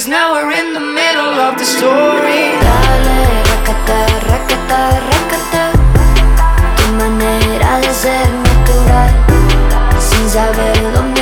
'cause now we're in the middle of the story. Dale, racata, racata, racata. Tu manera de ser natural, sin saber dónde